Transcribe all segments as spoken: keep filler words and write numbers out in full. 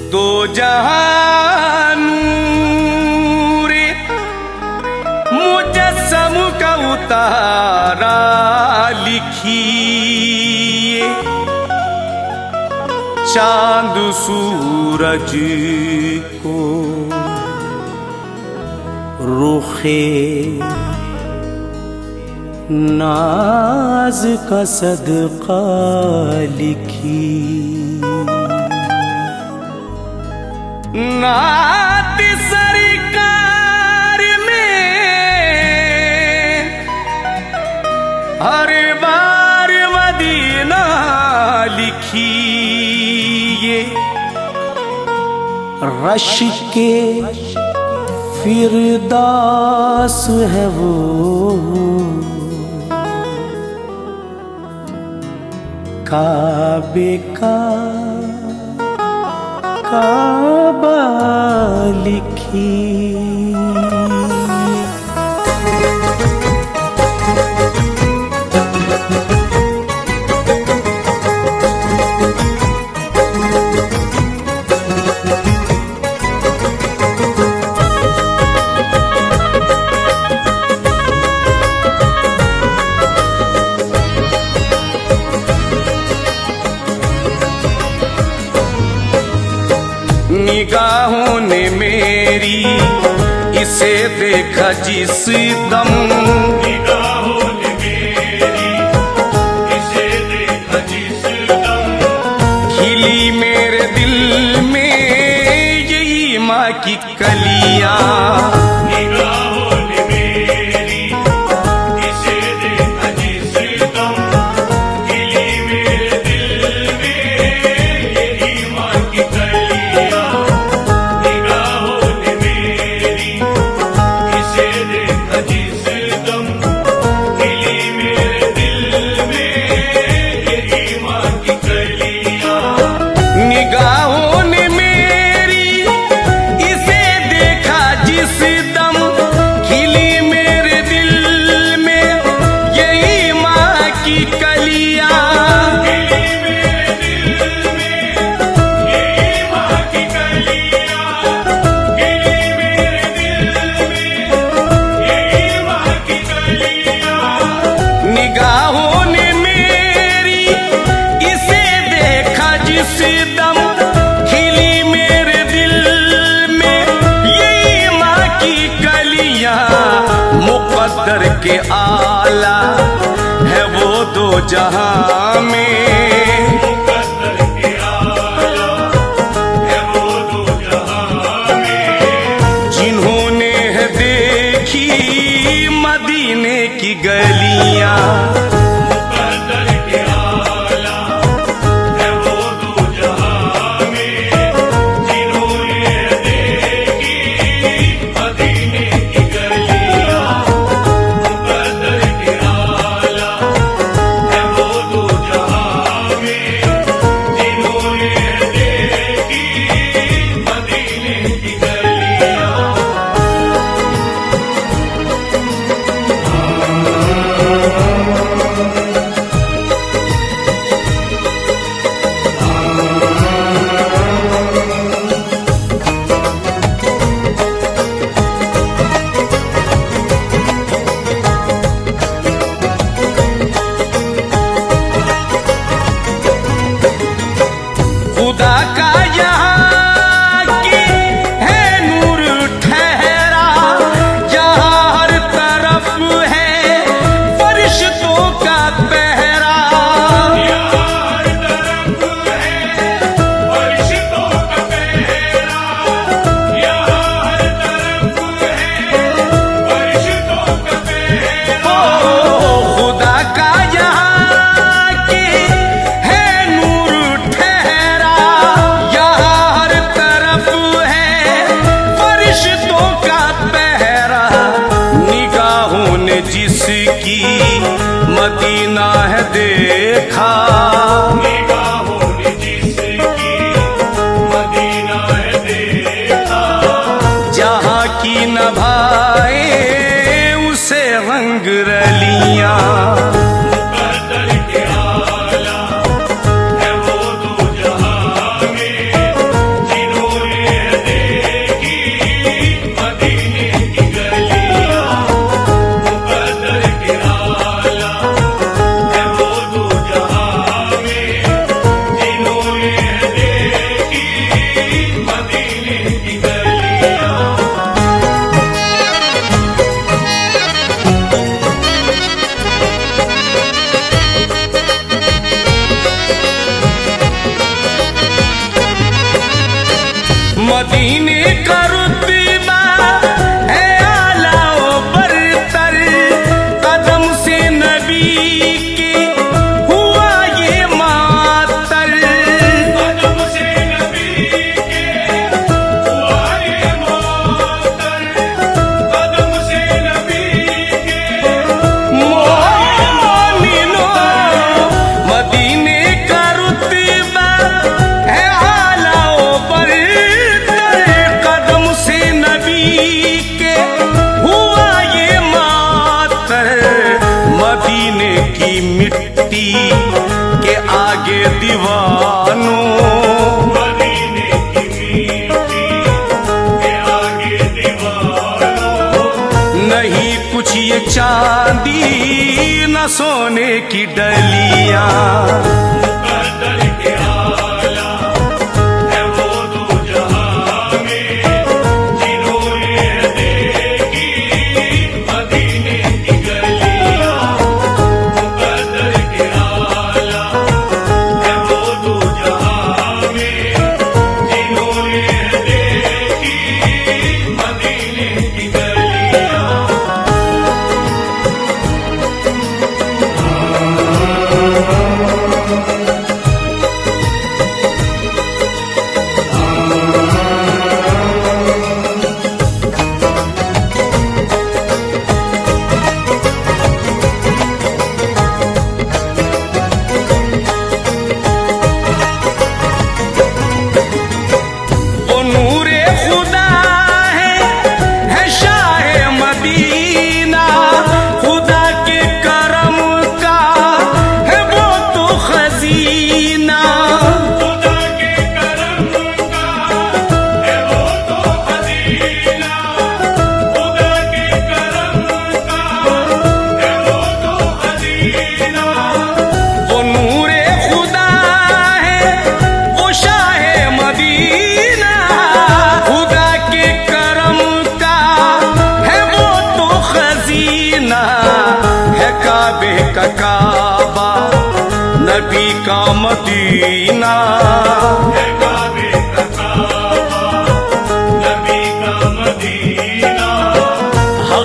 दो जहां नूरे मुजस्सम का उतारा लिखिए, चांद सूरज को रुखे नाज का सदका लिखी। नात सरकार में हर बार मदीना लिखिए, रश के फिरदास है वो काबे का काबा लिखी। निगाहों ने मेरी इसे देखा जिस दम, निगाहों ने मेरी इसे देखा जिस दम, खिली मेरे दिल में यही माँ की कलियां। निगाहों ने मेरी इसे देखा जिस दम, खिली मेरे दिल में यही माँ की कलियां। निगाहों ने मेरी इसे देखा जिस दम, खिली मेरे दिल में यही माँ की कलियां। खिली मेरे दिल में यही माँ की कलियां, खिली मेरे दिल में यही माँ की कलियां। निगाहों ने मेरी इसे देखा जिस दम, खिली मेरे दिल में यही माँ की कलियां। मुक़द्दर के आला है वो दो जहां में, मुक़द्दर के आला है वो दो जहां में, जिन्होंने है देखी मदीने की गलियां। मुक़द्दर के आला है वो दो जहां में, जिन्होंने देखी मदीने की गलियां। मुक़द्दर के आला है वो दो जहां मदीने का रुतबा है आला ओ बरतर, कदम से नबी के हुआ ये मातर। कदम से नबी के हुआ ये मातर, कदम से नबी के मोमिनो मदीने का रुतबा है आला ओ बरतर, कदम से नबी के हुआ ये मातर। मदीने की मिट्टी के आगे दीवानों, मदीने की मिट्टी के आगे दीवारों, नहीं कुछ ये चांदी न सोने की डलियां। मुकद्दर के आला है वो दो जहां में, जिन्होंने देखी मदीने की गलियां। मुकद्दर के आला है वो दो जहां में, जिन्होंने देखी मदीने की गलियां। वो नूरे खुदा है, है शाहे मदीना, खुदा के करम का है वो तो खजीना। खुदा के करम का है वो तो खजीना, खुदा के करम का है वो तो खजीना। वो नूरे खुदा है, वो शाहे मदीना, खुदा के करम का है वो तो खजीना। है काबे का काबा, नबी का मदीना। है काबे का काबा, नबी का मदीना।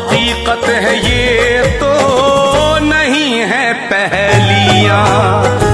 हकीकत है ये तो नहीं है पहलियां।